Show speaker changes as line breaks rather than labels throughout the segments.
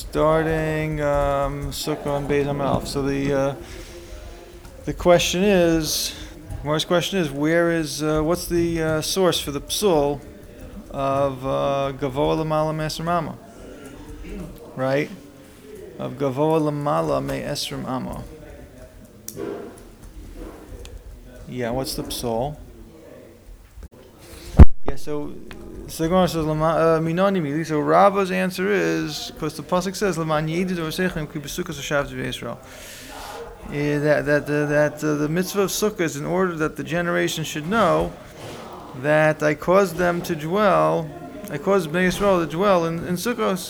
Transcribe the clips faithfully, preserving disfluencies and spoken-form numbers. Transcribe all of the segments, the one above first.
starting um, Sukkah on Beis Hamalf. So the uh, the question is, Morris' question is, where is uh, what's the uh, source for the psul of Gavoa Lamala Me'esrim Amma, right? Of Gavoa Lamala Me'esrim Amma. Yeah, what's the psul? Yeah, so so the Gemara says Minani Mili. So Rava's answer is, because the pasuk says Laman Yedid Osechem Ki Besukkos Hashavti Yisrael. That that uh, that uh, the mitzvah of Sukkah is in order that the generation should know that I caused them to dwell, I caused Bnei Yisrael to dwell in, in Sukkos.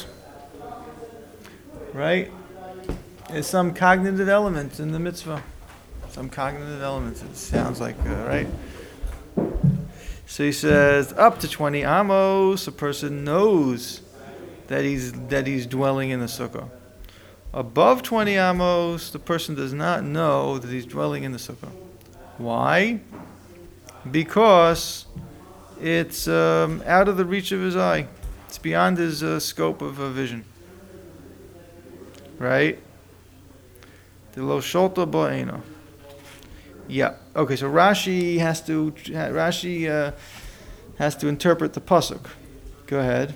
Right? There's some cognitive element in the mitzvah. Some cognitive elements. It sounds like uh, right. So he says, up to twenty amos, a person knows that he's that he's dwelling in the sukkah. Above twenty amos, the person does not know that he's dwelling in the sukkah. Why? Because it's um, out of the reach of his eye. It's beyond his uh, scope of uh, vision. Right? The lo sholta ba'ena. Yeah. Okay. So Rashi has to Rashi uh, has to interpret the pasuk. Go ahead.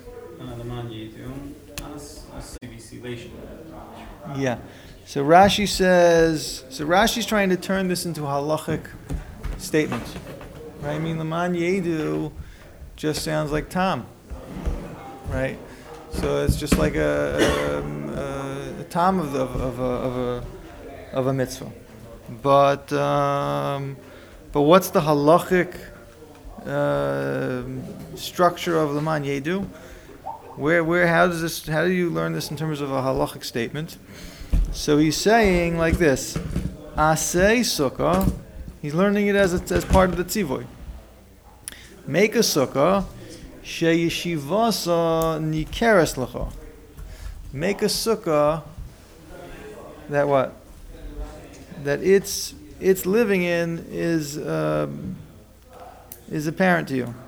Yeah. So Rashi says. So Rashi's trying to turn this into a halachic statement. Right? I mean, Laman Yedu just sounds like Tam. Right. So it's just like a, um, a, a Tam of the, of a of a of a mitzvah. But um, but what's the halachic uh, structure of Laman Yedu? Where where how does this how do you learn this in terms of a halachic statement? So he's saying like this: Asay sukkah. He's learning it as a, as part of the tzivoy. Make a sukkah sheyeshivasa nikeres lecha. Make a sukkah that what? That its its living in is um, is apparent to you,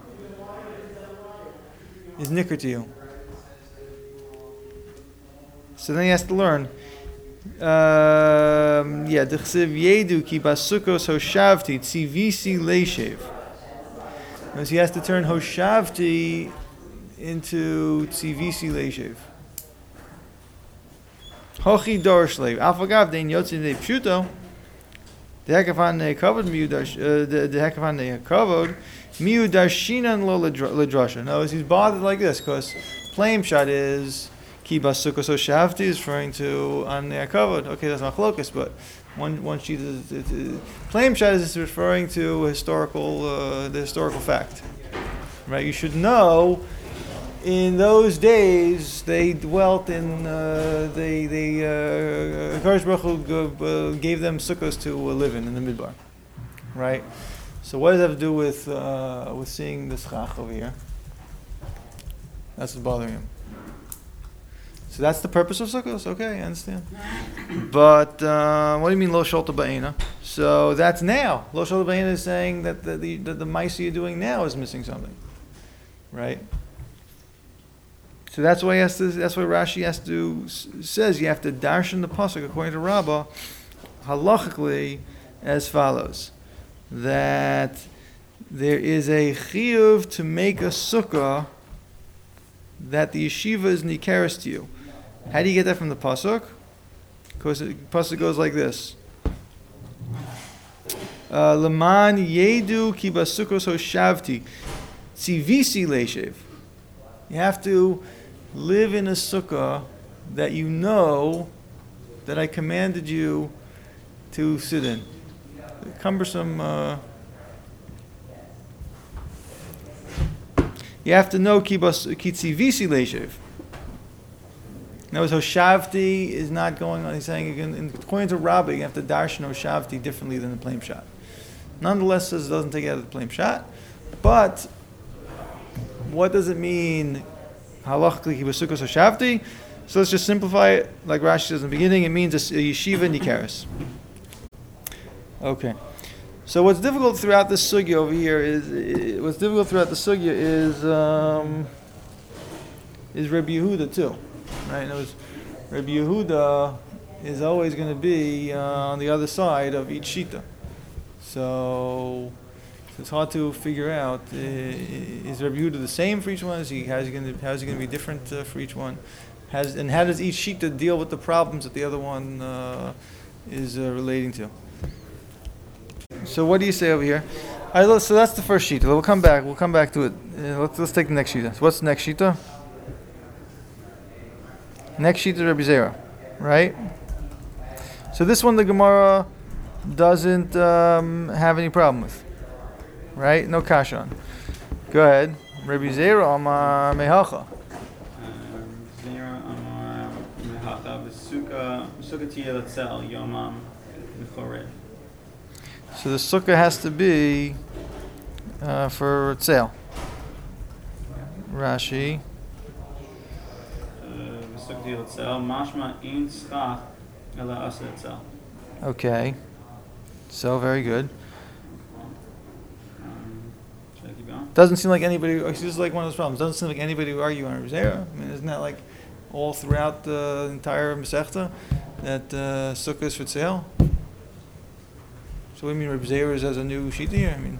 is nicker to you. So then he has to learn. Um, yeah, d'chsev yedu ki basukos hoshavti tzivisi leishev. Because he has to turn hoshavti into tzivisi leishev. Hochi dorish leiv. Afagav dein yotzin de pshuto. The hekafan ne kavod miu dash the the hekafan ne kavod miu dashinan lo ledrasha. No, he's bothered like this because plain shot is ki basukos hoshavti is referring to an ne kavod. Okay, that's machlokas, but one one sheet is, is, is plain shot is referring to historical uh, the historical fact. Right? You should know. In those days, they dwelt in. Uh, they they. Uh, Kadosh Baruch Hu uh, gave them sukkahs to uh, live in in the midbar, right? So what does that have to do with uh, with seeing the schach over here? That's what's bothering him. So that's the purpose of sukkahs. Okay, I understand. But uh, what do you mean lo sholta ba'ena? So that's now. Lo sholta ba'ena is saying that the the, the, the ma'aseh you're doing now is missing something, right? So that's why he has to. That's why Rashi has to says you have to darshan the pasuk according to Rabbah, halachically, as follows: that there is a chiyuv to make a sukkah that the yeshiva is nikeres to you. How do you get that from the pasuk? Because the pasuk goes like this: Laman yedu ki basukos hoshavti tzivisi leishev. You have to live in a sukkah that you know that I commanded you to sit in. Cumbersome. Uh, you have to know ki tzivisi leishev. Now, hoshavti is not going on. He's saying again, according to Rabbah, you have to darshan hoshavti differently than the plain shot. Nonetheless, says it doesn't take it out of the plain shot. But what does it mean? Halachically, he was sukkos hoshavti. So let's just simplify it, like Rashi says in the beginning. It means a, a yeshiva nikeres. Okay. So what's difficult throughout the sugya over here is what's difficult throughout the sugya is um, is Rabbi Yehuda too, right? And it was Rabbi Yehuda is always going to be uh, on the other side of each shita. So, so it's hard to figure out, uh, is Rabbi Yehuda the same for each one? Is he, how's he going to, how's he going to be different uh, for each one? Has, and how does each shita deal with the problems that the other one uh, is uh, relating to? So what do you say over here? All right, so that's the first shita. We'll come back. We'll come back to it. Uh, let's let's take the next shita. So what's the next shita? Next shita, Rabbi Zera, right? So this one the Gemara doesn't um, have any problem with, right? No kasha on. Go ahead, Rabbi Zera Amar Mehacha.
Zera Amar Mehacha v'suka v'suka tiyeh letzel yomam v'chorev.
So the sukkah has to be uh, for tzel. Rashi.
V'suka tiyeh letzel mashma ein schach ela asa letzel.
Okay. So very good.
Um, should I keep going?
Doesn't seem like anybody. This is like one of those problems. Doesn't seem like anybody would argue on Zera. I mean, isn't that like all throughout the entire Masechta that uh, sukkah is for tzel? So what do you mean Reb Zera has a new shita here? I mean,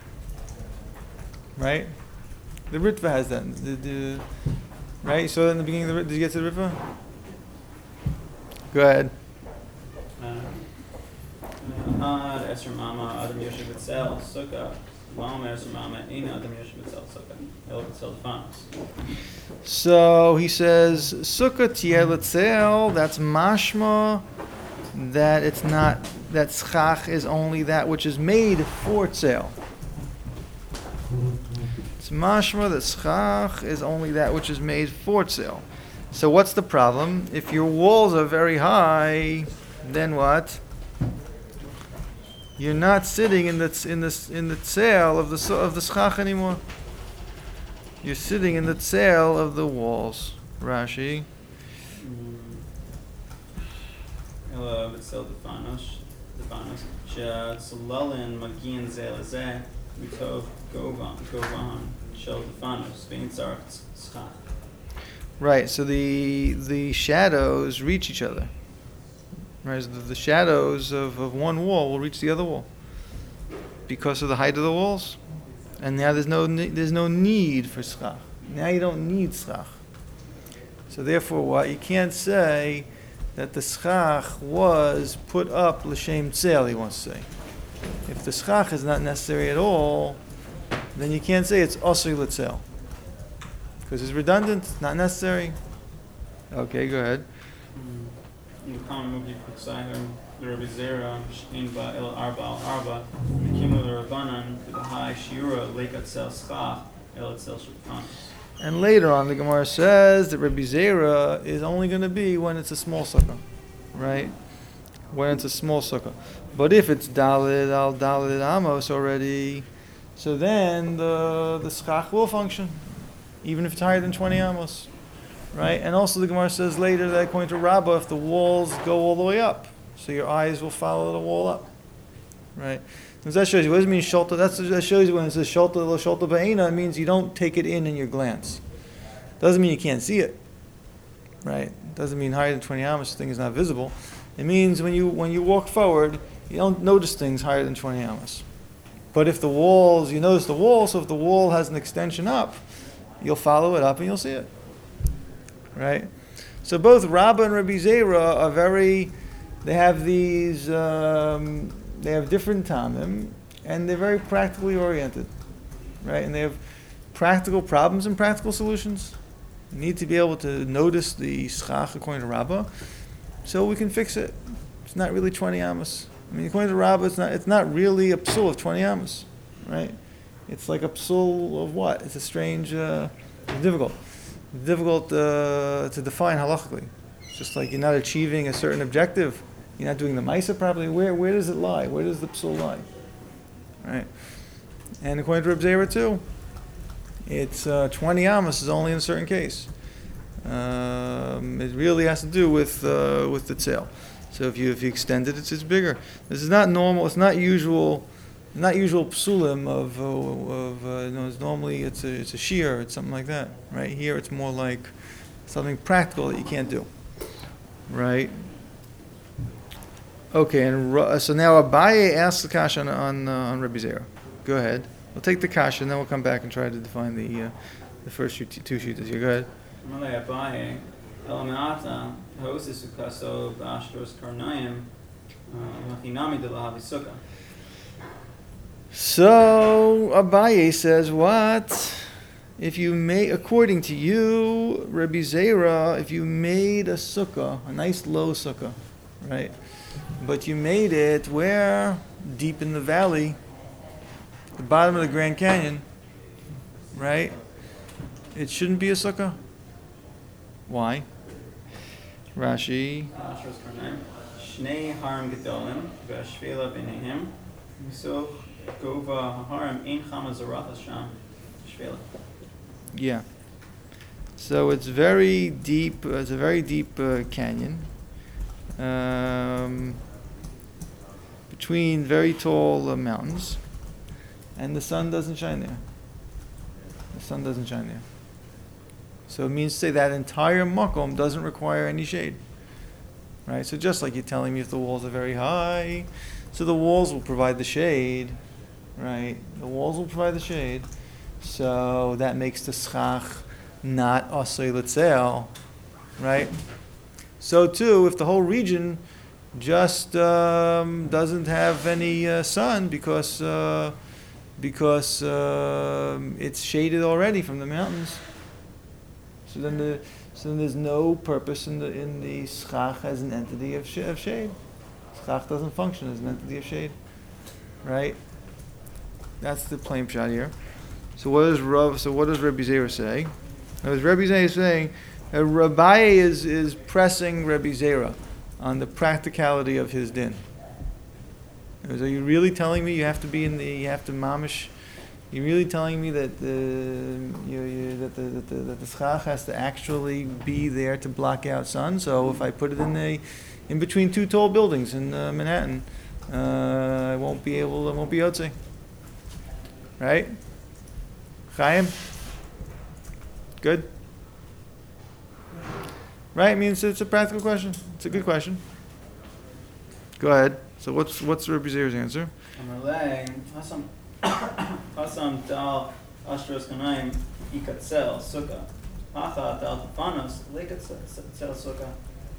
right? The Ritva has that. The, the, right? So in the beginning of the Ritva, did you get to the Ritva? Go ahead.
Ahad Esher Mama Adam Yoshev Etzel Sukkah Lom Esher Mama Ein Adam Yoshev Etzel Sukkah El Etzel Fanos.
So he says Sukkah Tiyeh Letzel. That's mashma that it's not, that schach is only that which is made for tzel. It's mashma that schach is only that which is made for tzel. So what's the problem? If your walls are very high, then what? You're not sitting in the in the in the tzel of the of the schach anymore. You're sitting in the tzel of the walls. Rashi.
Ela Etzel Fanos Fanos She'Tzulalin Magian Zeh Lezeh Mitov Govan Govan Shel Fanos Vein Tzarech Schach.
Right, so the the shadows reach each other. Right, so the, the shadows of, of one wall will reach the other wall because of the height of the walls, and now there's no there's no need for schach. Now you don't need schach. So therefore, what you can't say that the schach was put up l'shem tzel. He wants to say, if the schach is not necessary at all, then you can't say it's osri l'tzel. Because it's redundant, it's not necessary. Okay, go ahead.
In the common movie Kutzayim, the Rabbi Zera, Shein Ba El Arba Al Arba, Kimu the Rabbanan, the High Shiura, Lake Atzel Schach, El Atzel Shulchanos.
And later on, the Gemara says that Rabbi Zera is only going to be when it's a small sukkah, right? When it's a small sukkah. But if it's Dalit al Dalit Amos already, so then the the schach will function, even if it's higher than twenty amos, right? And also the Gemara says later that according to Rabbah, if the walls go all the way up, so your eyes will follow the wall up, right? Because that shows you, what does it mean sholta? That's, that shows you when it says sholta lo sholta ba'ena, it means you don't take it in in your glance. Doesn't mean you can't see it, right? Doesn't mean higher than twenty amos, the thing is not visible. It means when you when you walk forward, you don't notice things higher than twenty amos. But if the walls, you notice the wall, so if the wall has an extension up, you'll follow it up and you'll see it, right? So both Rabbah and Rabbi Zera are very, they have these, um, they have different tamim, and they're very practically oriented, right? And they have practical problems and practical solutions. You need to be able to notice the schach according to Rabbah, so we can fix it. It's not really twenty amos. I mean, according to Rabbah, it's not, it's not really a psul of twenty amos, right? It's like a psul of what? It's a strange, uh, it's difficult. It's difficult uh, to define halachically. It's just like you're not achieving a certain objective. You're not doing the Maisa properly. Where where does it lie? Where does the psul lie? Right? And according to Reb Zera too, it's uh, twenty amos is only in a certain case. Um, it really has to do with uh, with the tzel. So if you if you extend it, it's it's bigger. This is not normal. It's not usual. Not usual psulim of uh, of uh, you know. It's normally it's a it's a shear. It's something like that. Right here, it's more like something practical that you can't do. right? Okay, and Ra- so now Abaye asks the kasha on on, uh, on Rebbe Zera. Go ahead. We'll take the kasha, and then we'll come back and try to define the uh, the first two, two sheets. Here, go ahead.
Amalei Abaye, Elameata, Hosis Ukaso, Bashtos Karnayim, Machinami de la Havisuka.
So Abaye says, what? If you made, according to you, Rebbe Zera, if you made a sukkah, a nice low sukkah, right? But you made it where? Deep in the valley, the bottom of the Grand Canyon, right? It shouldn't be a sukkah. Why? Rashi.
Bashtos Karnayim, Shnei Harim Gedolim, Vashvela Benehem, Misoch Gova Harim, Ein Chama Zarachas Sham, Shvela.
Yeah. So it's very deep. Uh, it's a very deep uh, canyon um, between very tall uh, mountains, and the sun doesn't shine there. The sun doesn't shine there. So it means to say that entire makom doesn't require any shade, right? So just like you're telling me, if the walls are very high, so the walls will provide the shade, right? The walls will provide the shade. So that makes the schach not asay l'tzel, right? So too, if the whole region just um, doesn't have any uh, sun because uh, because um it's shaded already from the mountains, so then the so then there's no purpose in the in the schach as an entity of, sh- of shade. Schach doesn't function as an entity of shade, right? That's the plain shot here. So what does Rav? So what does Rebbe Zera say? Now, as Rebbe Zera is saying, uh, Rabbi is is pressing Rebbe Zera on the practicality of his din. Are you really telling me you have to be in the you have to mamish? You're really telling me that the you, you, that the that the, that the schach has to actually be there to block out sun? So if I put it in the in between two tall buildings in uh, Manhattan, uh, I won't be able. I won't be yotze. Right? Chaim? Good? Right? I mean, it's, it's a practical question. It's a good question. Go ahead. So what's what's Rebbe Zera's answer?
Amalei, Hasam Hasam Dal Ashtos Karnayim, Ikatzel, Sukkah. Hacha Dal Tafanos, Lekatzel, Sukkah.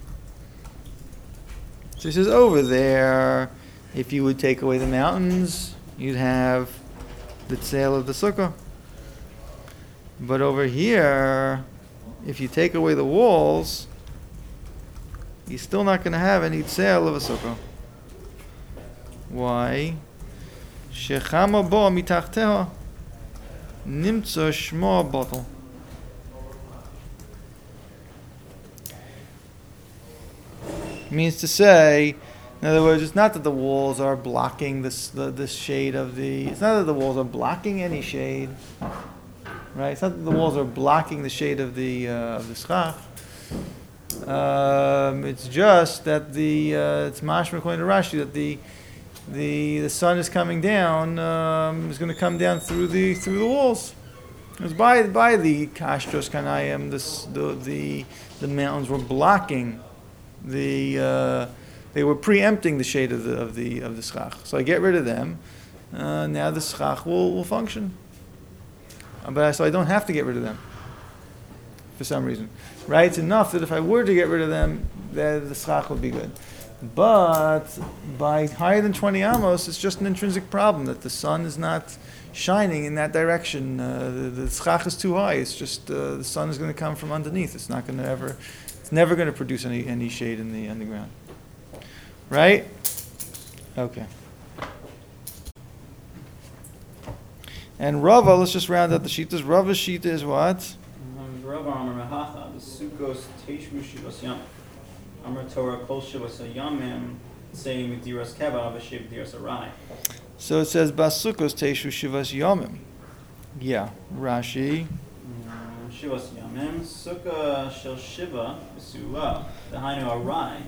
So he says, over there, if you would take away the mountains, you'd have the tzel of the sukkah. But over here, if you take away the walls, you're still not going to have any tzel of a sukkah. Why? Shechama bo mitachteha nimtza shmo bottle. Means to say, in other words, it's not that the walls are blocking this, the the shade of the. It's not that the walls are blocking any shade, right? It's not that the walls are blocking the shade of the uh, of the schach. Um, it's just that the uh, it's mashma according to Rashi that the the the sun is coming down um, is going to come down through the through the walls. Because by by the Kashtos Kanayim, this the the the mountains were blocking the. Uh, They were preempting the shade of the of the of the schach. So I get rid of them. Uh, now the schach will, will function. Uh, but I, so I don't have to get rid of them for some reason. Right? It's enough that if I were to get rid of them, that the schach would be good. But by higher than twenty amos, it's just an intrinsic problem that the sun is not shining in that direction. Uh, the, the schach is too high. It's just uh, the sun is going to come from underneath. It's not going to ever. It's never going to produce any any shade in the underground. Right? Okay. And Rava, let's just round out the Shitas. Rava's Shita is what?
Rava Amar Mehacha, the Sukkos Teishmu Shivas Yam. Amar Torah Kol Shivas Yamim, say Midiras Keva, Vashiv Diras Arai.
So it says Basukos Teishu Shivas Yomim. Yeah. Rashi.
Shivas Yamim, Sukkah Shel Shiva, Vesula, the Hainu Arai.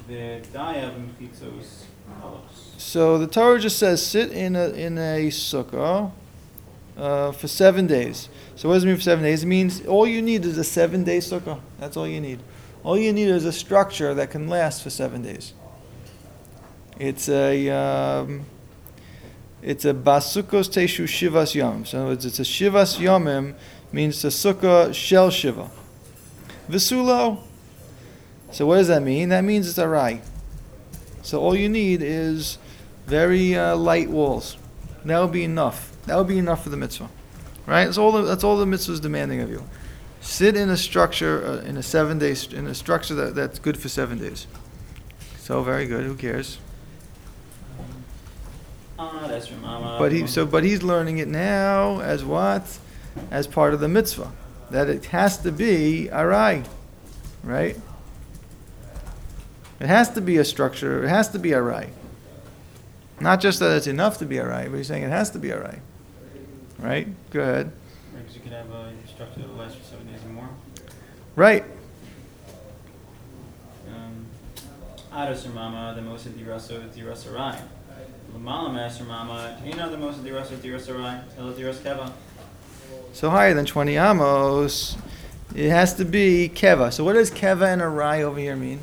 So the Torah just says sit in a in a sukkah uh, for seven days. So what does it mean for seven days? It means all you need is a seven day sukkah. That's all you need. All you need is a structure that can last for seven days. It's a um, it's a basukos teshu shivas yom. So in other words, it's a shivas yomim, means a sukkah shel shiva. Visulo. So what does that mean? That means it's arai. So all you need is very uh, light walls. That would be enough. That would be enough for the mitzvah, right? That's all. The, that's all the mitzvah is demanding of you. Sit in a structure uh, in a seven day in a structure that, that's good for seven days. So very good. Who cares?
Ah, that's your mama.
But he so but he's learning it now as what? As part of the mitzvah. That it has to be arai. Right? It has to be a structure, it has to be arai. Not just that it's enough to be arai, but he's saying it has to be arai. Right? Go ahead.
Because you could have a structure that lasts for seven days or more.
Right.
Adas or mama, the most of diraso diras arai. Lamala master mama, you know the most of diraso diras arai, el diras keva.
So higher than twenty amos, it has to be keva. So what does keva and arai over here mean?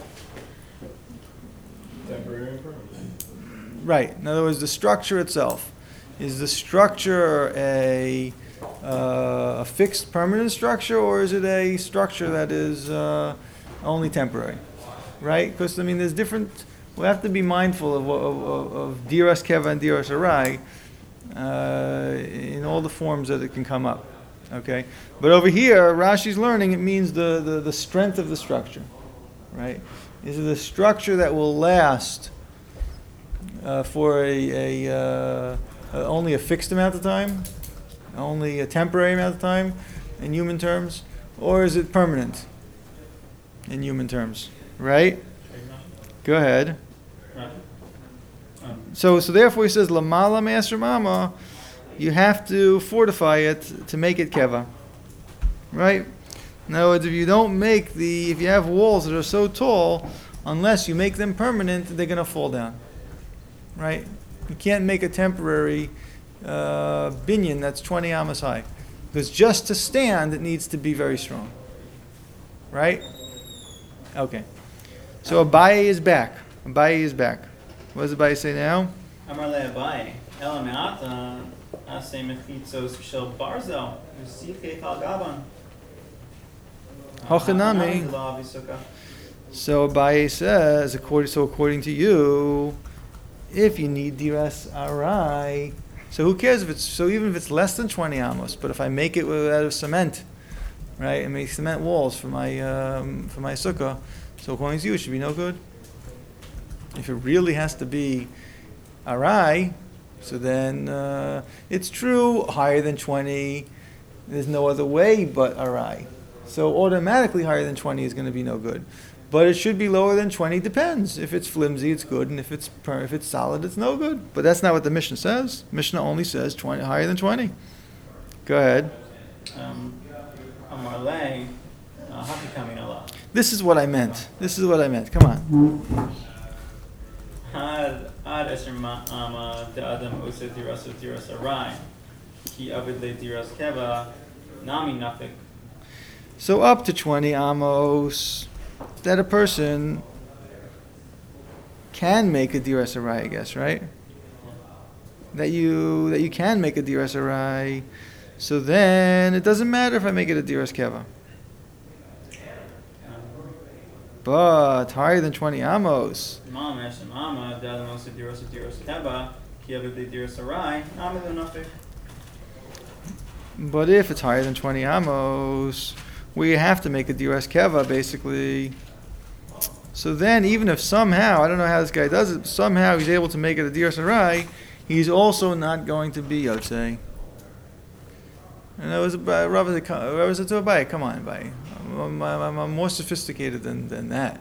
Temporary and permanent.
Right. In other words, the structure itself. Is the structure a, uh, a fixed permanent structure, or is it a structure that is uh, only temporary? Right? Because, I mean, there's different... We have to be mindful of, of, of, of diras keva and diras arai uh, in all the forms that it can come up. Okay? But over here, Rashi's learning, it means the, the, the strength of the structure. Right? Is it a structure that will last uh, for a... a uh, Uh, only a fixed amount of time, only a temporary amount of time in human terms, or is it permanent in human terms? Right? Go ahead.
Right. Um,
So, so therefore he says, Lamala Master Mama, you have to fortify it to make it keva. Right? In other words, if you don't make the, if you have walls that are so tall, unless you make them permanent, they're going to fall down. Right? You can't make a temporary uh, binyan that's twenty amos high. Because just to stand, it needs to be very strong. Right? Okay. So Abaye is back. Abaye is back. What does Abaye say now?
Amar le Abaye, ela me'ata, ase mechitzos shel barzel, usikei kal gaban.
Hochanami.
Lo avisukah.
So Abaye says, according, so according to you, if you need diras arai, so who cares if it's, so even if it's less than twenty amos, but if I make it with, out of cement, right, I make cement walls for my, um, for my sukkah, so according to you, it should be no good. If it really has to be arai, so then uh, it's true, higher than twenty, there's no other way but arai. So automatically higher than twenty is going to be no good. But it should be lower than twenty, depends. If it's flimsy, it's good, and if it's per, if it's solid, it's no good. But that's not what the Mishnah says. Mishnah only says twenty, higher than twenty. Go ahead.
Um, Amar le, happy coming Allah.
This is what I meant. This is what I meant. Come on.
Had ad eser ma'ama de adam ose diras diras arai, ki avid le diras keva, nami nafik.
So up to twenty amos, that a person can make a diras arai, I guess, right? That you that you can make a diras arai. So then it doesn't matter if I make it a diras keva. But higher than twenty amos.
Mom eser mama de adam ose diras diras keva, ki avid le diras arai, nami lo nafik.
But if it's higher than twenty amos, we have to make a diras keva, basically. So then, even if somehow, I don't know how this guy does it, somehow he's able to make it a diras arai, he's also not going to be yotzei. And that was about Rav was it to Abaye? Come on, Abaye. I'm, I'm, I'm more sophisticated than, than that.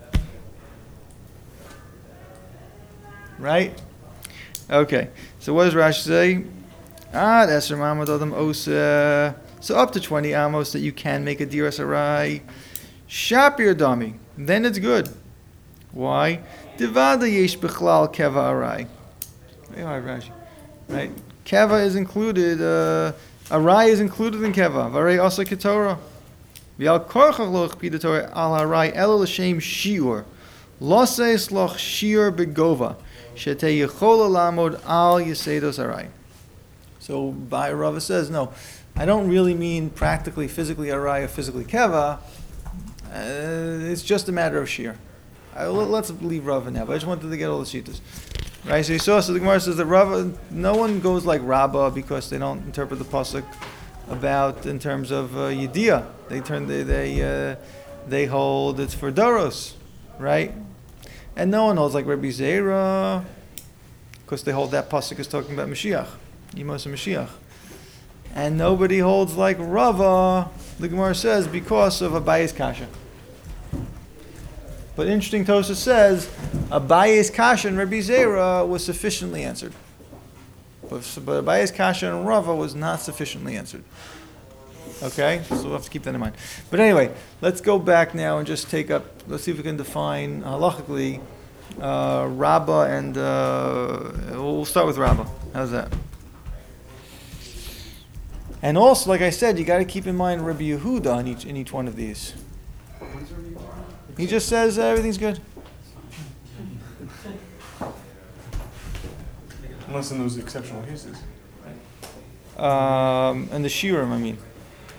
Right? Okay. So what does Rashi say? Ah, that's Ramamad Adam Osa. So up to twenty amos that you can make a diras arai. Shapir dami. Then it's good. Why? Divada yesh bichlal keva arai. Very hard, Rashi. Right? Keva is included, uh, arai is included in keva. Varei asa ketorah. V'al korchach lo chpid the Torah al harai elo l'shem shiur. Loses loch shiur begova. Shete yechola lamod al yesedos harai. So by Rava says, no, I don't really mean practically, physically harai or physically keva. Uh, it's just a matter of shear. Uh, let's leave Rava now, but I just wanted to get all the shittas. Right, so you saw, so the Gemara says that Rava, no one goes like Rabbah because they don't interpret the pasuk about in terms of uh, Yediyah. They turn, they they, uh, they hold it's for Doros, right? And no one holds like Rabbi Zera because they hold that pasuk is talking about Mashiach, Yemos and Mashiach. And nobody holds like Rava, the Gemara says, because of Abaye's kasha. But interesting, Tosha says, Abaye's kasha and Rabbi Zera was sufficiently answered. But, but Abaye's kasha and Rava was not sufficiently answered. Okay? So we'll have to keep that in mind. But anyway, let's go back now and just take up, let's see if we can define halachically uh, Rabbah and, uh, we'll start with Rabbah. How's that? And also, like I said, you got to keep in mind Rabbi Yehuda in each, in each one of these. He just says uh, everything's good.
Unless in those exceptional cases.
Um, and the Shirim, I mean.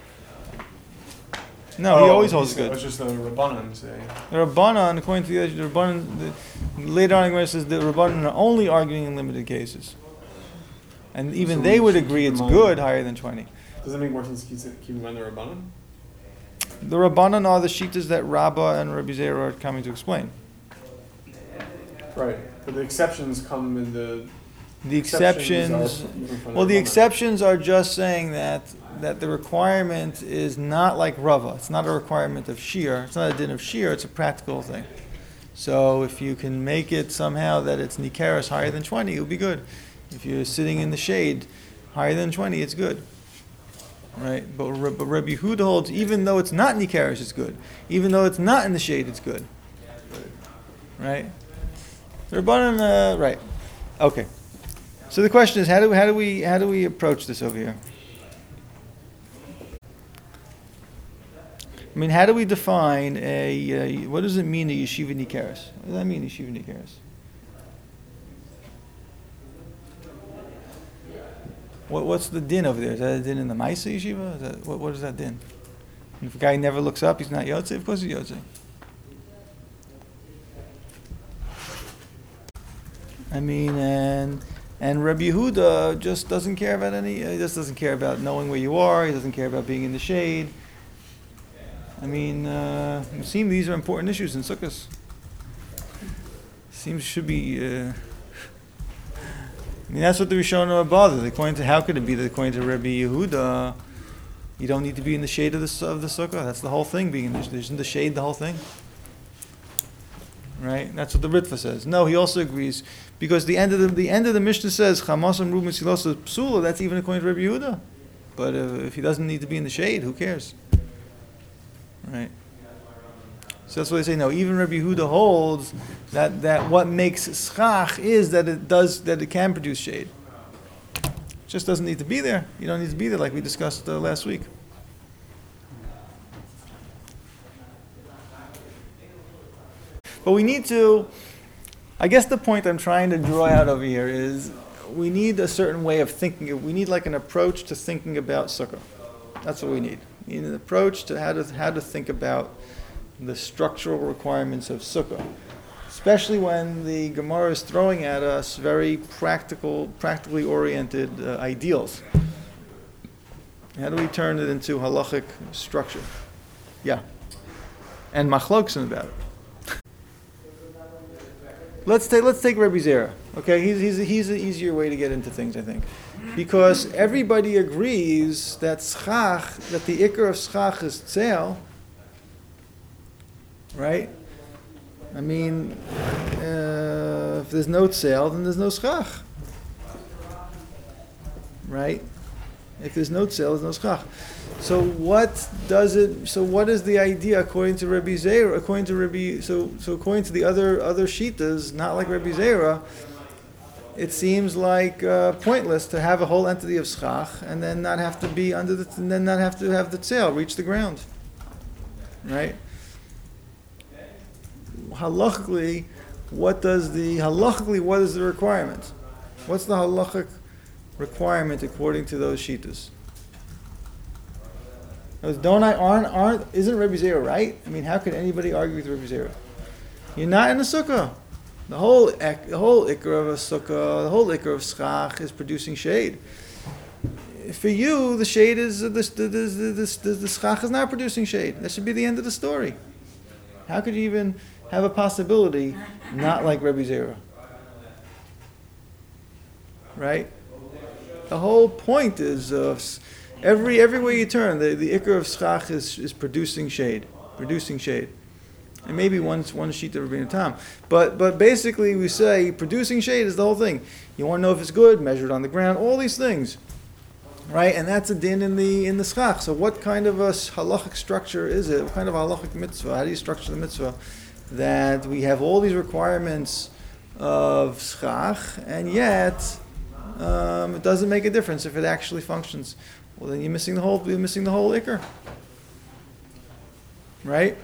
No,
oh,
he always holds
good.
good.
It's just the Rabbanan say.
The Rabbanan, according to the, the Rabbanan, the, later on it says the Rabbanan are only arguing in limited cases. And even so they would agree it's good higher than twenty.
Does it make more sense to keep, keep in mind the Rabbanan?
The Rabbanan are the shittas that Rabbah and Rabbi Zera are coming to explain.
Right, but the exceptions come in the...
The exceptions... Well, the exceptions are just saying that that the requirement is not like Rava. It's not a requirement of shear. It's not a din of shear. It's a practical thing. So if you can make it somehow that it's nikaris higher than twenty, it'll be good. If you're sitting in the shade higher than twenty, it's good. Right? But, but Rabbi Yehuda holds, even though it's not nikaris, it's good. Even though it's not in the shade, it's good. Right? The Rabbanan, uh, right. Okay. So the question is, how do, how do we how do we approach this over here? I mean, how do we define a, uh, what does it mean, a yeshiva nikaris? What does that mean, yeshiva nikaris? What, what's the din over there? Is that a din in the Maisa yeshiva? Is that, what, what is that din? And if a guy never looks up, he's not Yotzei? Of course he's Yotzei. I mean, and and Rabbi Yehuda just doesn't care about any, he just doesn't care about knowing where you are, he doesn't care about being in the shade. I mean, uh, it seems these are important issues in Sukkot. Seems should be... Uh, I mean, that's what the Rishonim are bothered. According to, how could it be that according to Rabbi Yehuda, you don't need to be in the shade of the of the sukkah? That's the whole thing. Being in the, isn't the shade the whole thing? Right? That's what the Ritva says. No, he also agrees because the end of the the end of the Mishnah says Chamasam Rubin Silosa Psula. That's even according to Rabbi Yehuda. But uh, if he doesn't need to be in the shade, who cares? Right? So that's why they say no. Even Rabbi Yehuda holds that, that what makes schach is that it does that it can produce shade. It just doesn't need to be there. You don't need to be there like we discussed uh, last week. But we need to. I guess the point I'm trying to draw out over here is we need a certain way of thinking. We need like an approach to thinking about sukkah. That's what we need. We need an approach to how to how to think about the structural requirements of sukkah, especially when the Gemara is throwing at us very practical, practically oriented uh, ideals. How do we turn it into halachic structure? Yeah, and machloksin about it. Let's take let's take Rabbi Zera. Okay, he's he's he's an easier way to get into things, I think, because everybody agrees that schach, that the ikar of schach is tzeil. Right? I mean, uh, if there's no tzeil, then there's no schach. Right? If there's no tzeil, there's no schach. So what does it? So what is the idea according to Rabbi Zera? According to Rabbi, so so according to the other other shitas, not like Rabbi Zera, it seems like uh, pointless to have a whole entity of schach and then not have to be under the, and then not have to have the tzeil reach the ground. right? Halachically, what does the halachically what is the requirement? What's the halachic requirement according to those shitas? Don't I aren't aren't isn't Rebbe Zera right? I mean, how could anybody argue with Rebbe Zera? You're not in the sukkah. The whole ek, the whole ikra of a sukkah, the whole ikra of schach is producing shade. For you, the shade is the the the the, the, the, the schach is not producing shade. That should be the end of the story. How could you even have a possibility not like Rebbe Zera? Right? The whole point is uh, every everywhere you turn, the, the ikra of schach is, is producing shade, producing shade. And maybe one one sheet of Rabbeinu Tam. But but basically we say producing shade is the whole thing. You want to know if it's good, measure it on the ground, all these things. Right? And that's a din in the in the schach. So what kind of a halachic structure is it? What kind of halachic mitzvah? How do you structure the mitzvah? That we have all these requirements of schach, and yet um, it doesn't make a difference if it actually functions. Well, then you're missing the whole you're missing the whole ikr. Right?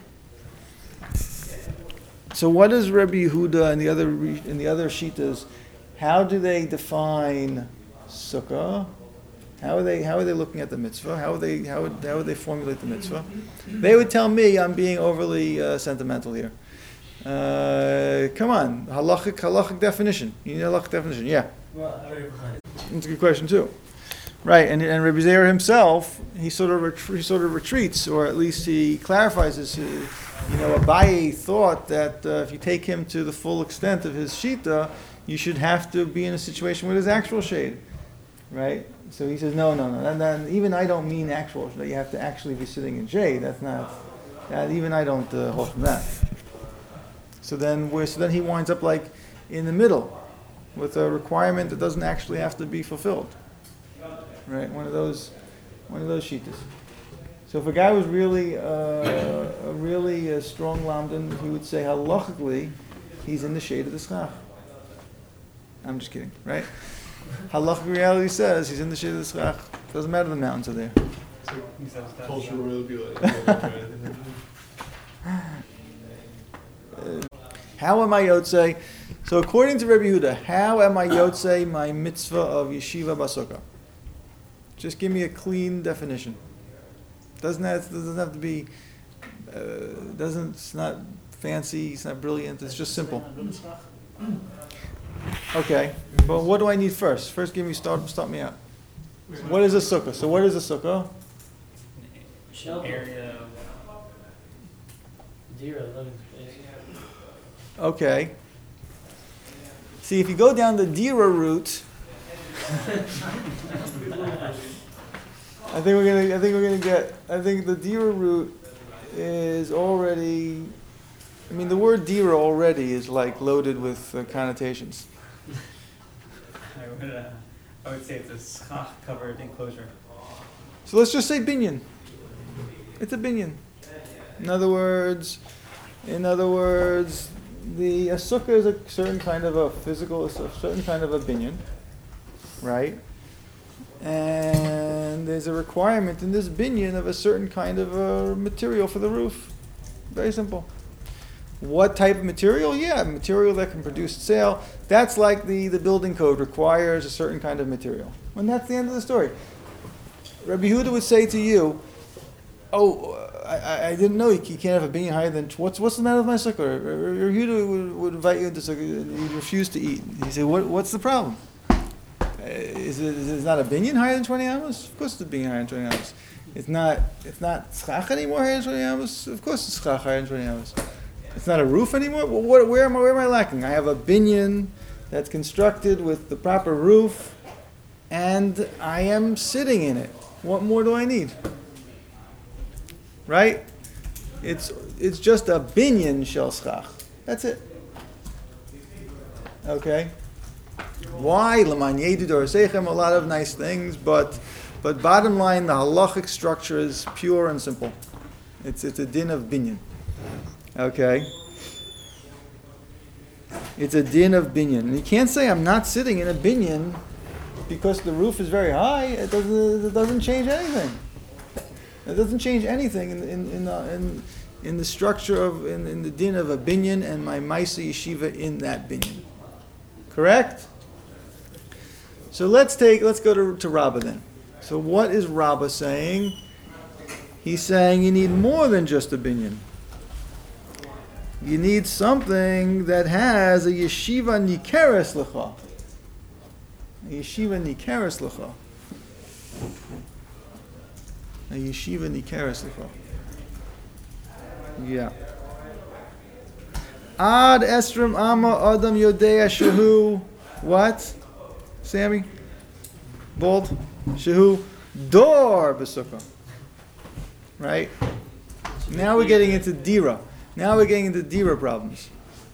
So what is Rabbi Yehuda and the other in the other shitas? How do they define sukkah? How are they how are they looking at the mitzvah? How are they how would, how would they formulate the mitzvah? They would tell me I'm being overly uh, sentimental here. Uh, come on, halachic halachic definition. You need a halachic definition, yeah. That's a good question too. Right, and and Rabbi Zera himself, he sort of ret- he sort of retreats, or at least he clarifies his. Uh, You know, Abaye thought that uh, if you take him to the full extent of his shita, you should have to be in a situation where there's actual shade, right? So he says, no, no, no. And then even I don't mean actual shade. You have to actually be sitting in shade. That's not. That even I don't uh, hold from that. So then, where so then he winds up like in the middle, with a requirement that doesn't actually have to be fulfilled, right? One of those, one of those shitas. So if a guy was really uh, a really uh, strong lamdan, he would say halachically, he's in the shade of the schach. I'm just kidding, right? Halachic reality says he's in the shade of the schach. Doesn't matter the mountains are there.
Culture will be like.
How am I yotzei? So according to Rabbi Yehuda, how am I yotzei my mitzvah of yeshiva basukah? Just give me a clean definition. Doesn't have, doesn't have to be, uh, doesn't, it's not fancy, it's not brilliant, it's just simple. Okay, but what do I need first? First give me, start, start me out. What is a sukkah? So what is a sukkah?
Area.
Deer living space.
Okay. See, if you go down the Dira route, I think we're gonna. I think we're gonna get. I think the Dira route is already. I mean, the word Dira already is like loaded with uh, connotations.
I would, uh, I would say it's a schach covered enclosure.
So let's just say binyan. It's a binyan. In other words, in other words, the a sukkah is a certain kind of a physical, a certain kind of a binyan, right? And there's a requirement in this binyan of a certain kind of a material for the roof. Very simple. What type of material? Yeah, material that can produce sail. That's like the, the building code requires a certain kind of material. And that's the end of the story. Rabbi Yehuda would say to you, oh, I, I didn't know you can't have a binyan higher than, what's what's the matter with my sukkah? Rabbi Yehuda would, would invite you into sukkah and you'd refuse to eat. He said, what, what's the problem? Is it, is it not a binyan higher than twenty amos? Of course it's a binyan higher than twenty amos. It's not it's not schach anymore higher than twenty amos? Of course it's schach higher than twenty amos. It's not a roof anymore? Well, what, where am I where am I lacking? I have a binyan that's constructed with the proper roof and I am sitting in it. What more do I need? Right? It's it's just a binyan shel schach. That's it. Okay? Why? L'man yedu dorasechem, a lot of nice things, but but bottom line, the halachic structure is pure and simple. It's it's a din of binyan. Okay? It's a din of binyan. And you can't say I'm not sitting in a binyan because the roof is very high. It doesn't it doesn't change anything. It doesn't change anything in in in, uh, in in the structure of, in, in the din of a binyan and my Maisa Yeshiva in that binyan. Correct? So let's take, let's go to, to Rabbah then. So what is Rabbah saying? He's saying you need more than just a binyan. You need something that has a yeshiva nikeres lecha. A yeshiva nikeres lecha. A yeshiva nikeres lecha. Yeah. Ad esrim ama adam yodea shehu. What? Sammy? Bold? Shehu dor b'sukkah. Right? Now we're getting into dira. Now we're getting into dira problems.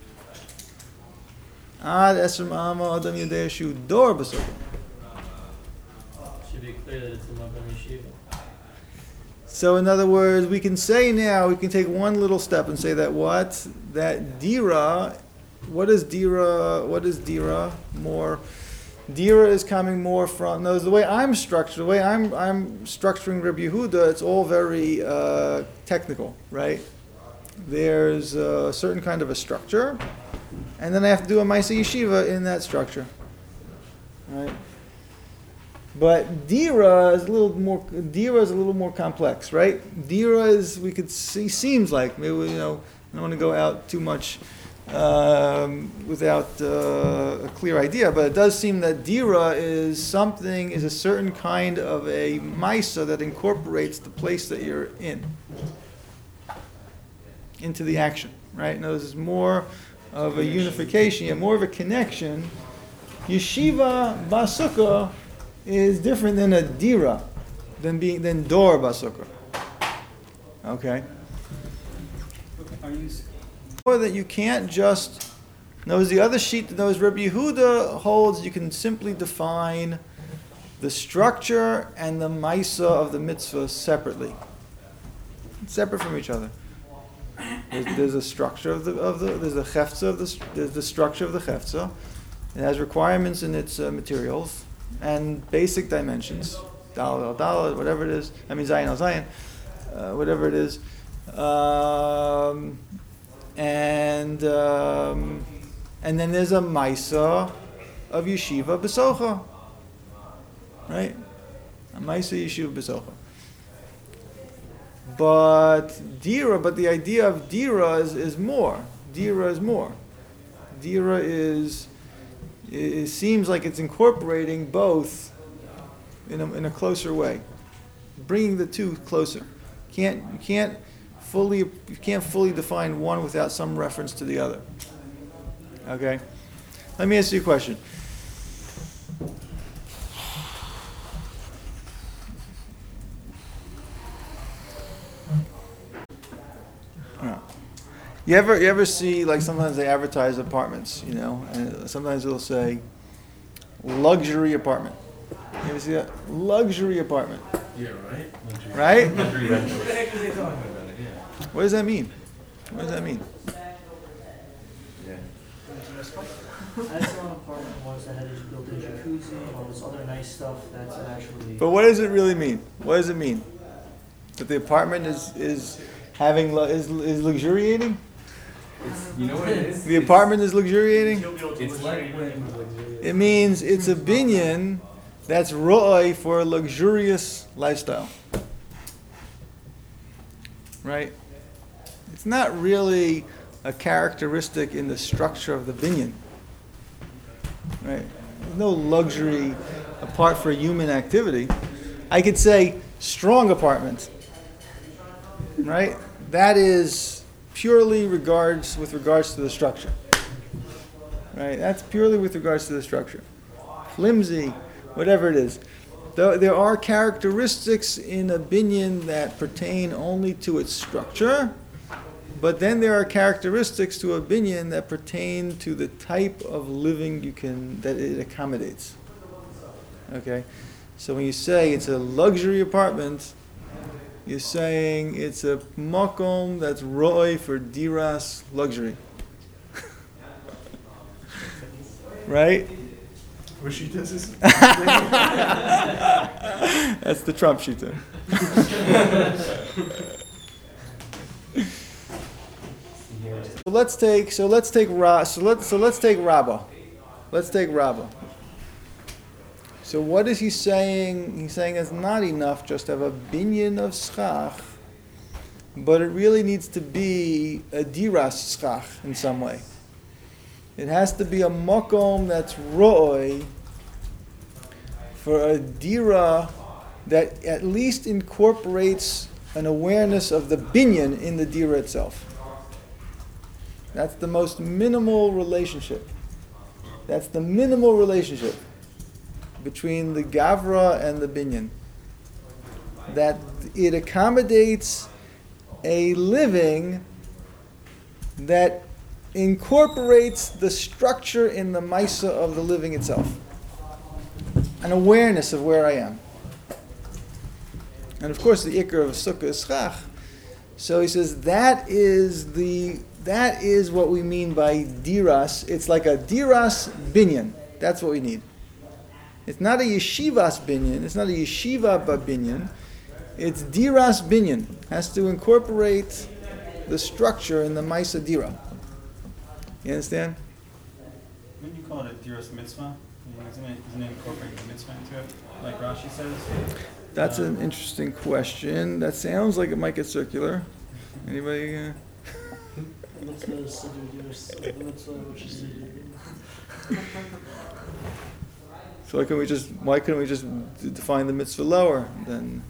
Ad esrim ama adam yodea shehu dor b'sukkah.
Should be clear that it's a Makom Yeshiva.
So in other words, we can say now, we can take one little step and say that what? That dira, what is dira, what is dira more? Dira is coming more from, no, the way I'm structured, the way I'm I'm structuring Rabbi Yehuda, it's all very uh, technical, right? There's a certain kind of a structure, and then I have to do a Maisa Yeshiva in that structure, right? But dira is a little more. Dira is a little more complex, right? Dira is, we could see, seems like maybe, you know, I don't want to go out too much um, without uh, a clear idea, but it does seem that dira is something, is a certain kind of a maisa that incorporates the place that you're in into the action, right? No, this is more of a unification, yeah, more of a connection. Yeshiva basukah is different than a dira, than being than dor basukah. Okay.
Are you
Or that you can't just knows the other sheet knows Rabbi Yehuda holds you can simply define the structure and the maisa of the mitzvah separately, separate from each other. There's, there's a structure of the of the there's a cheftza of the there's the structure of the cheftza. It has requirements in its uh, materials and basic dimensions, daled al daled, whatever it is. I mean zayin al zayin, uh, whatever it is, um, and um, and then there's a maisa of yeshiva b'socha, right? A maisa yeshiva b'socha. But dira, but the idea of dira is, is more. Dira is more. Dira is, it seems like it's incorporating both in a, in a closer way, bringing the two closer. Can't you can't fully you can't fully define one without some reference to the other. Okay, let me ask you a question. You ever you ever see, like, sometimes they advertise apartments, you know, and sometimes it'll say luxury apartment. You ever see that? Luxury apartment.
Yeah, right?
Right?
What the heck are they talking about? Yeah.
What does that mean? What does that mean?
Yeah.
I saw an apartment once that had a built-in jacuzzi and all this other nice stuff that's actually.
But what does it really mean? What does it mean? That the apartment is is having lu- is is luxuriating?
It's, you know what it is?
The apartment is luxuriating?
It's like when
It means it's a binyan that's ro'ai for a luxurious lifestyle. Right? It's not really a characteristic in the structure of the binyan. Right? There's no luxury apart from human activity. I could say strong apartment. Right? That is purely regards with regards to the structure. Right? That's purely with regards to the structure. Flimsy, whatever it is. Though there are characteristics in a binyan that pertain only to its structure, but then there are characteristics to a binyan that pertain to the type of living you can that it accommodates. Okay? So when you say it's a luxury apartment, you're saying it's a makom that's roy for diras luxury. Right?
What she does is
That's the Trump shita. let's take so let's take Ra so let's so let's take Rabbah. Let's take Rabbah. So what is he saying? He's saying it's not enough just to have a binyan of schach, but it really needs to be a diras schach in some way. It has to be a makom that's ro'oi for a dira that at least incorporates an awareness of the binyan in the dira itself. That's the most minimal relationship. That's the minimal relationship between the gavra and the binyan. That it accommodates a living that incorporates the structure in the maisa of the living itself. An awareness of where I am. And of course the ikar of sukkah is schach. So he says that is the that is what we mean by diras. It's like a diras binyan. That's what we need. It's not a yeshivas binyan. It's not a yeshiva ba binyan. It's diras binyan. Has to incorporate the structure in the maisa dira. You understand?
Wouldn't you call it a diras mitzvah? Isn't it, isn't it incorporating the mitzvah into it, like Rashi says?
That's
Um,
an interesting question. That sounds like it might get circular. Anybody? Uh,
Let's uh, siddur yours, uh, let's uh, what you said.
so why couldn't we just why couldn't we just d- define the mitzvah lower then?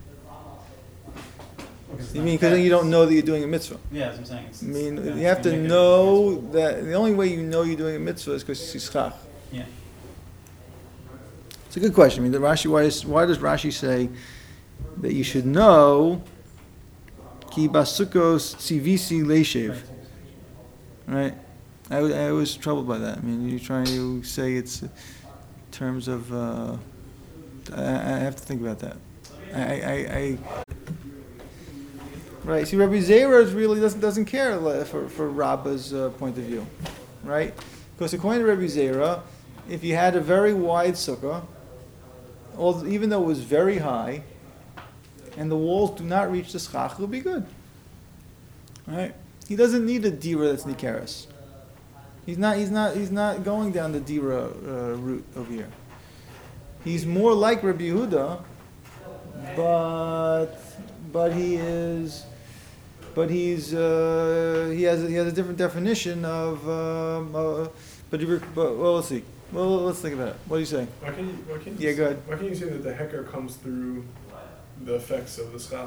You mean because then you don't know that you're doing a mitzvah?
Yeah, that's what I'm saying. It's,
I mean,
it's-
you have to
make it a
know
mitzvah.
that the only way you know you're doing a mitzvah is because you see schach.
Yeah.
It's a good question. I mean, the Rashi, why, is, why does Rashi say that you should know ki basukos tzivisi leishev? Right? I, I was troubled by that. I mean, you're trying to say it's in terms of. Uh, I, I have to think about that. I, I, I right. See, Rabbi Zera really doesn't doesn't care for for Rabbah's uh, point of view, right? Because according to Rabbi Zera, if you had a very wide sukkah, although, even though it was very high, and the walls do not reach the schach, it'll be good. Right? He doesn't need a dira that's nikaris. He's not. He's not. He's not going down the dira uh, route over here. He's more like Rabbi Yehuda, but but he is. But he's uh, he has he has a different definition of. Um, uh, but, he, but well, let's see. Well, let's think about it. What do you say?
Why can you, why can you
Yeah,
say,
go ahead.
Why can you say that the hecker comes through the effects of the schach?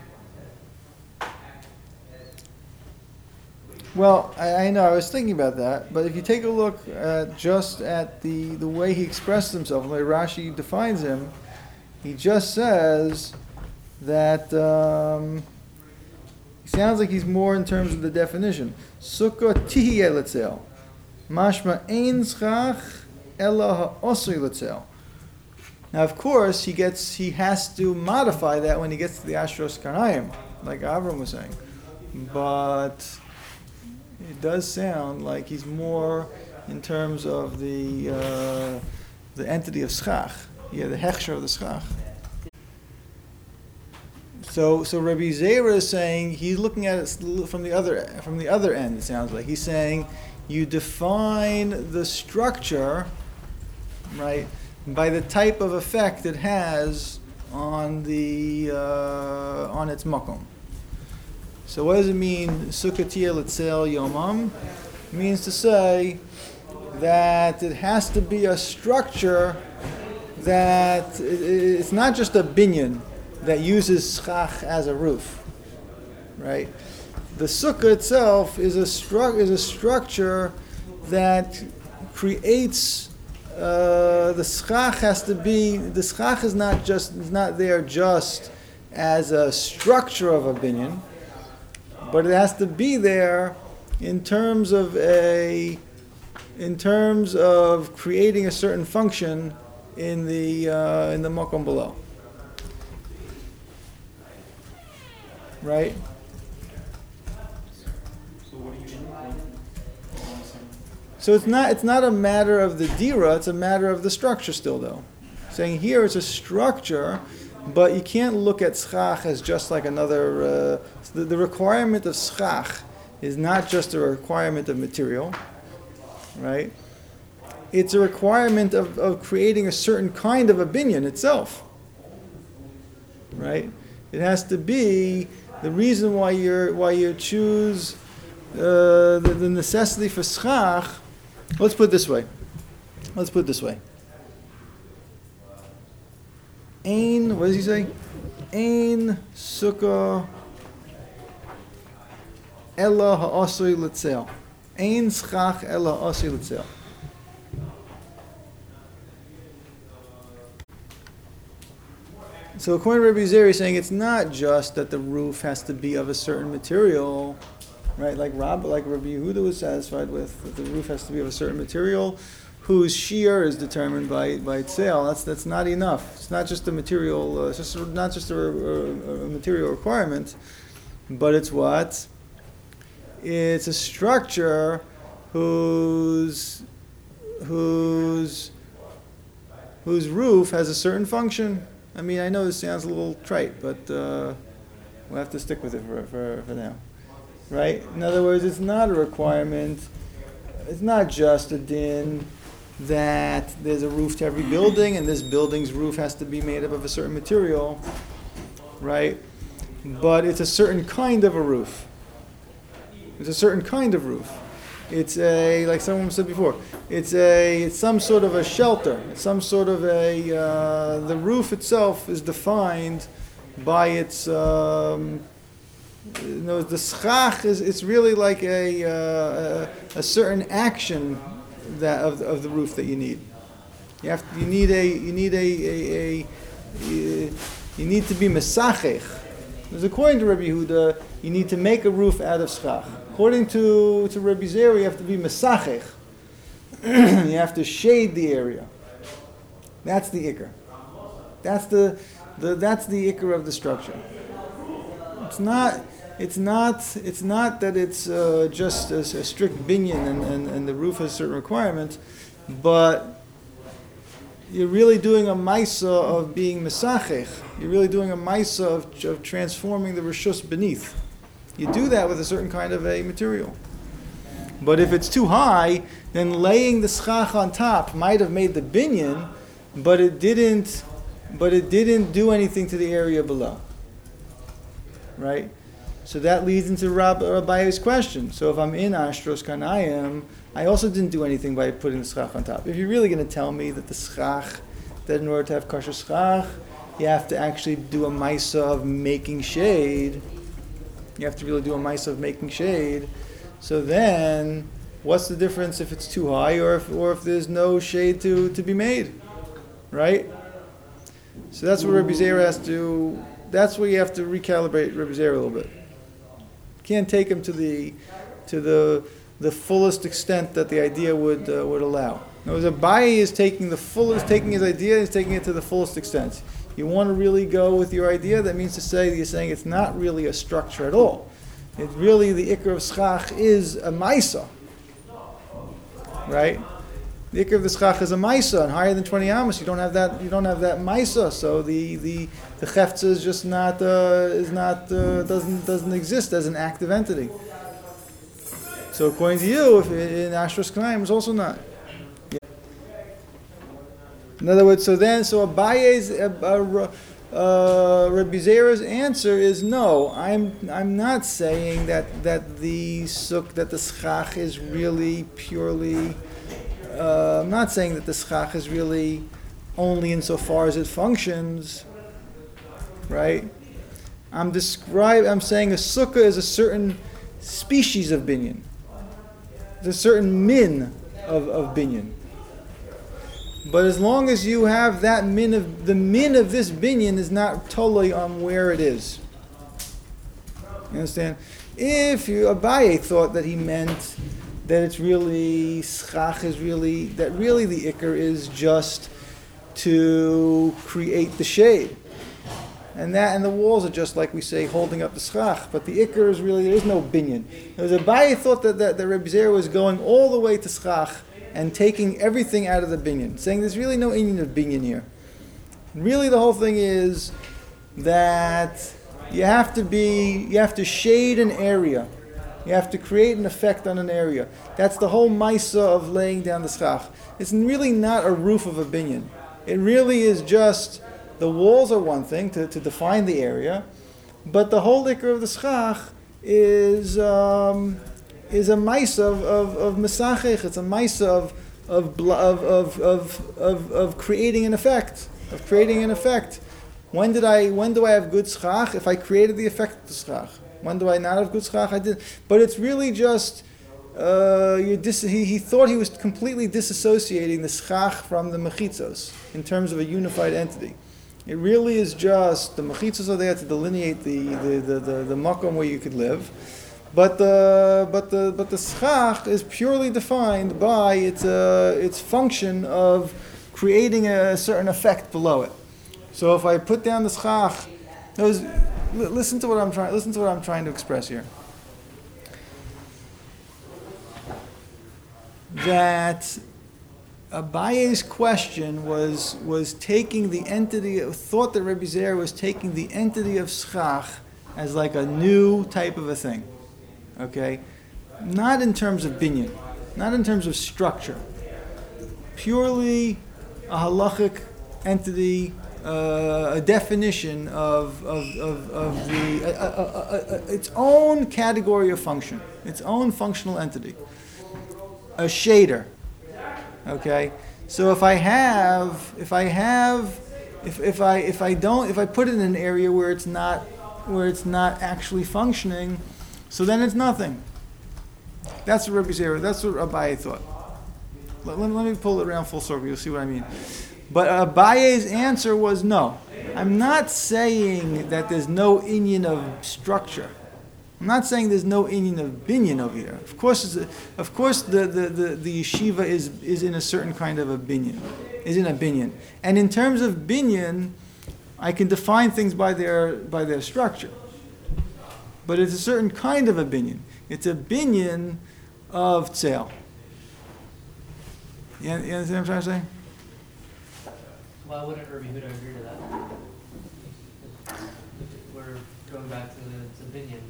Well, I, I know, I was thinking about that, but if you take a look at just at the, the way he expresses himself, the way Rashi defines him, he just says that um, he sounds like he's more in terms of the definition. Sukkah tihiyeh letzel, mashma ein schach ela ha'osui letzel. Now, of course, he gets he has to modify that when he gets to the Ashros Karnaim, like Avram was saying, but it does sound like he's more in terms of the uh, the entity of schach, yeah, the hechsher of the schach. So, so Rabbi Zera is saying he's looking at it from the other from the other end. It sounds like he's saying you define the structure, right, by the type of effect it has on the uh, on its makom. So what does it mean, Sukkatiyah Letzel Yomam? It means to say that it has to be a structure that it, it's not just a binyan that uses schach as a roof, right? The sukkah itself is a stru- is a structure that creates uh, the schach has to be the schach is not just is not there just as a structure of a binyan, but it has to be there in terms of a, in terms of creating a certain function in the uh, in the makom below, right?
So what are you in?
So it's not it's not a matter of the dira; it's a matter of the structure still, though. Saying here it's a structure, but you can't look at schach as just like another. Uh, the, the requirement of schach is not just a requirement of material, right? It's a requirement of, of creating a certain kind of a binyan itself, right? It has to be the reason why you're why you choose uh, the, the necessity for schach. Let's put it this way. Let's put it this way. Ein, what does he say? Ein sukkah ella ha'asui l'tzel. Ein schach ella ha'asui l'tzel. So according to Rabbi Zeri, he's saying it's not just that the roof has to be of a certain material, right? Like Rab, like Rabbi Yehuda was satisfied with, that the roof has to be of a certain material, whose shear is determined by by its sale. That's that's not enough. It's not just a material. Uh, it's just not just a, a, a material requirement, but it's what? It's a structure whose whose whose roof has a certain function. I mean, I know this sounds a little trite, but uh, we'll have to stick with it for, for, for now. Right? In other words, it's not a requirement. It's not just a din that there's a roof to every building, and this building's roof has to be made up of a certain material. Right? But it's a certain kind of a roof. It's a certain kind of roof. It's a, like someone said before, it's a, it's some sort of a shelter. It's some sort of a, uh, the roof itself is defined by its, um, you know, the schach is, it's really like a, uh, a, a certain action that of, of the roof that you need. You have, you need a, you need a, a, a, a you need to be mesachech. Because according to Rabbi Yehuda, you need to make a roof out of schach. According to, to Rabbi Zeri, you have to be mesachech. You have to shade the area. That's the ikar. That's the, the that's the ikar of the structure. It's not it's not it's not that it's uh, just a, a strict binyan and, and, and the roof has certain requirements, but you're really doing a maisa of being mesachech. You're really doing a maisa of, of transforming the rishus beneath. You do that with a certain kind of a material. But if it's too high, then laying the schach on top might have made the binyan, but it didn't. But it didn't do anything to the area below. Right? So that leads into Rab, Rabbi's question. So if I'm in Ashtros Kanayim, I also didn't do anything by putting the schach on top. If you're really going to tell me that the schach, that in order to have kosher schach, you have to actually do a maisa of making shade. You have to really do a maisa of making shade. So then, what's the difference if it's too high or if or if there's no shade to, to be made? Right? So that's where Rabbi Zera has to, that's where you have to recalibrate Rabbi Zera a little bit. You can't take him to the to the the fullest extent that the idea would uh, would allow. Now, as Abaye is taking the fullest, taking his idea, he's taking it to the fullest extent. You want to really go with your idea, that means to say that you're saying it's not really a structure at all. It's really the ikar of schach is a maisa. Right? The ikar of the schach is a maisa, and higher than twenty amos, you don't have that. You don't have that maisa. So the the the cheftza is just not uh, is not uh, doesn't doesn't exist as an active entity. So according to you, if in Ashros Kanayim, it's also not. Yeah. In other words, so then so Abaye's uh, uh, uh, Rabbi Zera's answer is no. I'm I'm not saying that that the suk that the schach is really purely. Uh, I'm not saying that the schach is really only insofar as it functions, right? I'm describe. I'm saying a sukkah is a certain species of binyan. There's a certain min of, of binyan. But as long as you have that min of the min of this binyan is not totally on where it is. You understand? If you, Abaye thought that he meant that it's really, schach is really, that really the ikar is just to create the shade. And that, and the walls are just like we say, holding up the schach. But the ikar is really, there is no binyan. There was Abaye thought that, that, that Reb Zera was going all the way to schach and taking everything out of the binyan, saying there's really no inyan of binyan here. Really the whole thing is that you have to be, you have to shade an area. You have to create an effect on an area. That's the whole maisa of laying down the schach. It's really not a roof of a binyan. It really is just, the walls are one thing to, to define the area, but the whole liquor of the schach is um, is a maisa of of, of mesachech. It's a maisa of of, of of of of of creating an effect. Of creating an effect. When did I? When do I have good schach? If I created the effect of the schach. When do I not have good schach? I did. But it's really just. Uh, you dis- he, he thought he was completely disassociating the schach from the mechitzos in terms of a unified entity. It really is just the mechitzos are there to delineate the the the the, the makom where you could live, but the but the but the schach is purely defined by its uh, its function of creating a certain effect below it. So if I put down the schach, those, listen to what I'm trying listen to what I'm trying to express here. That Abaye's question was was taking the entity, thought that Rebbe Zera was taking the entity of schach as like a new type of a thing, okay? Not in terms of binyan, not in terms of structure, purely a halachic entity, uh, a definition of of of, of the uh, uh, uh, uh, its own category of function, its own functional entity. A shader, okay. So if I have, if I have, if, if I if I don't, if I put it in an area where it's not, where it's not actually functioning, so then it's nothing. That's what Rebbe Zera, that's what Abaye thought. Let, let, let me pull it around full circle. You'll see what I mean. But Abaye's answer was no. I'm not saying that there's no inyan of structure. I'm not saying there's no inyan of binyan over here. Of course, it's a, of course, the, the, the, the yeshiva is is in a certain kind of a binyan, is in a binyan. And in terms of binyan, I can define things by their by their structure. But it's a certain kind of a binyan. It's a binyan of tzel. You, you understand what I'm trying to say?
Why wouldn't Rabbi Huda agree to that? We're going back to the to binyan.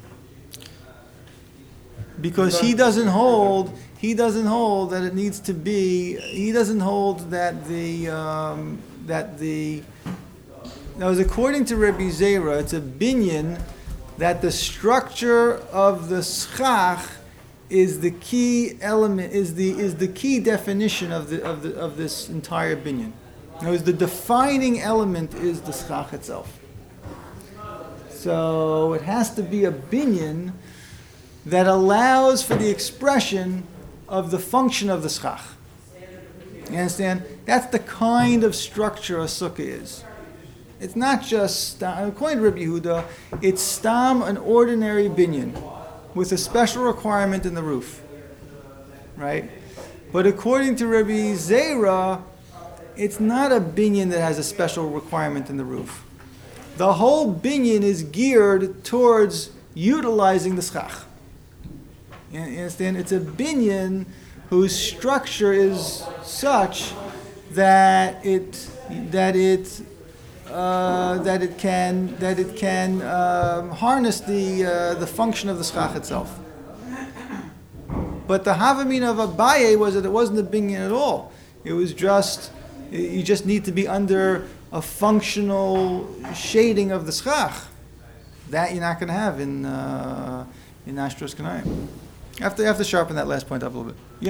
Because he doesn't hold, he doesn't hold that it needs to be. He doesn't hold that the um, that the. Now, as according to Rebbe Zera, it's a binyan that the structure of the schach is the key element, is the is the key definition of the of the of this entire binyan. In other words, the defining element is the schach itself. So it has to be a binyan that allows for the expression of the function of the schach. You understand? That's the kind of structure a sukkah is. It's not just, according to Rabbi Yehuda, it's stam, an ordinary binyan, with a special requirement in the roof. Right? But according to Rabbi Zera, it's not a binyan that has a special requirement in the roof. The whole binyan is geared towards utilizing the schach. You understand? It's a binyan whose structure is such that it that it uh, that it can that it can um, harness the uh, the function of the schach itself. But the havamina of Abaye was that it wasn't a binyan at all. It was just you just need to be under a functional shading of the schach. That you're not going to have in uh, in Ashtos Kanayim. I have to, I have to sharpen that last point up a little bit. Yeah.